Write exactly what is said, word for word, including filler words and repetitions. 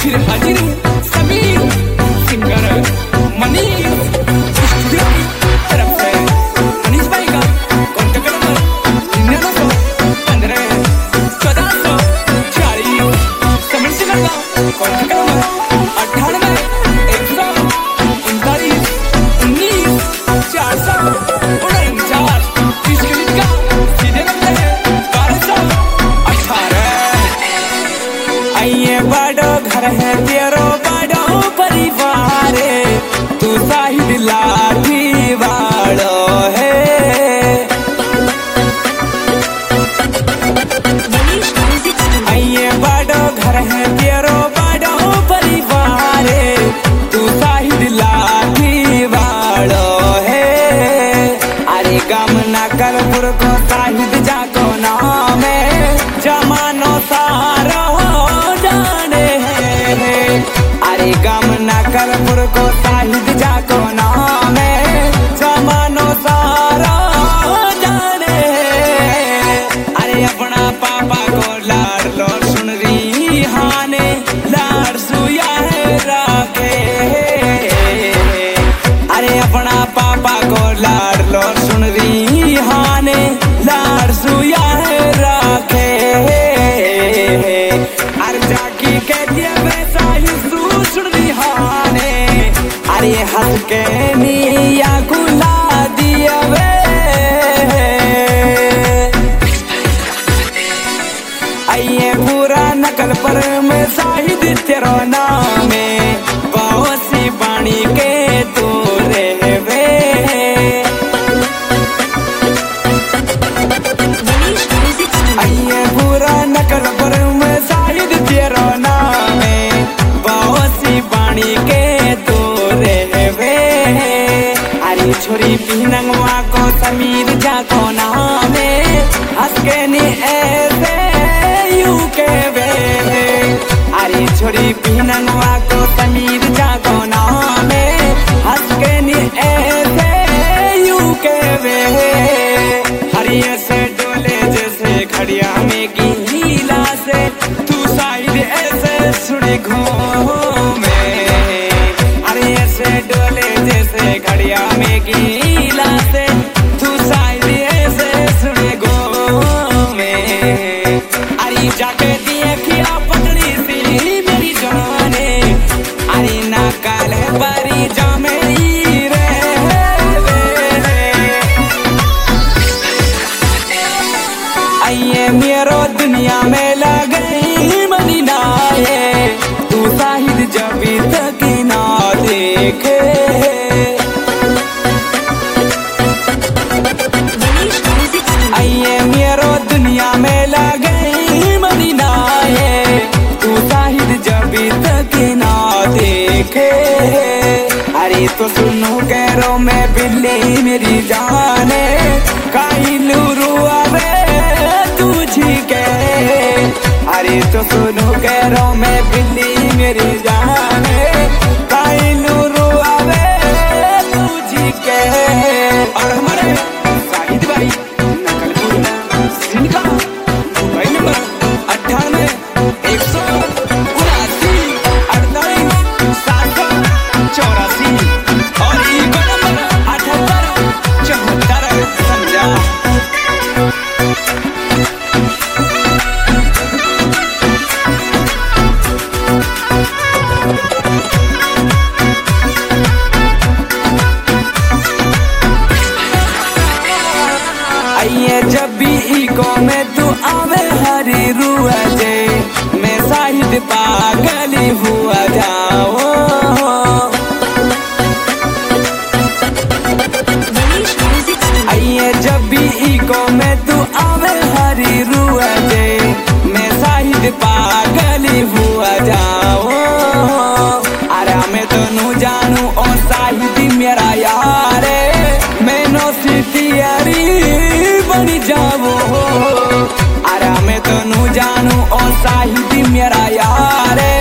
हाजिर हाजिर Sameer singer Manish studio की तरफ से मनीष भाई का कॉन्टेक्ट नंबर निन्यानवे सौ पंद्रह चौदह सौ चालीस। समीर सिंगर का कॉन्टेक्ट नंबर अट्ठानवे एक सौ उनतालीस उन्नीस चार सौ उनचास। तीस मिनट का सीधे नंबर है बारह सौ अठारह। आइए बड़ो घर है तेरो बड़ो परिवार तू साहिद लाठी वालो है। आइए बड़ो घर है तेरो बड़ो परिवार तू साहिद लाठी वालो है। अरे गम न कर पुर को साहिद जाको नाम है जमानो सारो जाने है। अरे गम न कर पुर को साहिद जाको नाम है जमानो सारो जाने है। अरे अपना पापा को लाड़ लो सुन रही हाने लाड़ सुया है राखे। अरे अपना पापा को लाड़ लो सुन रही हाने लाड़ सुया है राखे। अरे जाकी कहती है वैसा ही सू सुन रही हाने। अरे हंस के निया गुला दिया वे। आइए पूरा नकल पर में साहिद तेरो नाम है बासी पानी के तू रहवे। आइए पूरा नकल पर में साहिद तेरो नाम है बासी पानी के तू रहवे। अरे छोरी पीनंगवा को समीर जाको नाम है हंस के नी ऐसे यू के वे। अरे छोरी पीनंगवा को समीर जाको नाम है हंस के नी ऐसे यू के वे। हरिये से डोले जैसे खड़िया में गीला से तू साइड ऐसे सुनी घूमे। अरे ऐसे डोले जैसे खड़िया में गीला से तू साइड ऐसे सुनी घूमे। अरे जाके दिए खिया पतली सी मेरी जाने। अरे ना काल बारी जा मेरी रे। आइए मेरो दुनिया में लगई मनी नाये तू साहिद जबी तक ना देखे। आइए मेरो दुनिया में लगई मनी नाये तू साहिद जबी तक ना देखे। अरे तो सुनो गैरों में बिल्ली मेरी जाने काई लूरू आवे तुझी के। अरे तो सुनो गैरों में बिल्ली मेरी जाने काई लूरू आवे तुझी के। और हमारे साहिद भाई नकलपुर जिनका मोबाइल नंबर अट्ठानवे एक सौ उनासी अड़तालीस सात सौ चौरासी और इको नंबर अठहत्तर चौहत्तर समझा। आइए जब भी इको में तू आवे हरी रुआ जे मैं साहिद पागल हुआ जाओ। आइए जब भी इको में तू आवे हरी रुआ जे मैं साहिद पागल हुआ जाओ। अरे मैं तो नू जानू और साहिद मेरा यार मैं नो सितियारी बनी जाओ। अरे मैं तो नू जानू और साहिद मेरा यार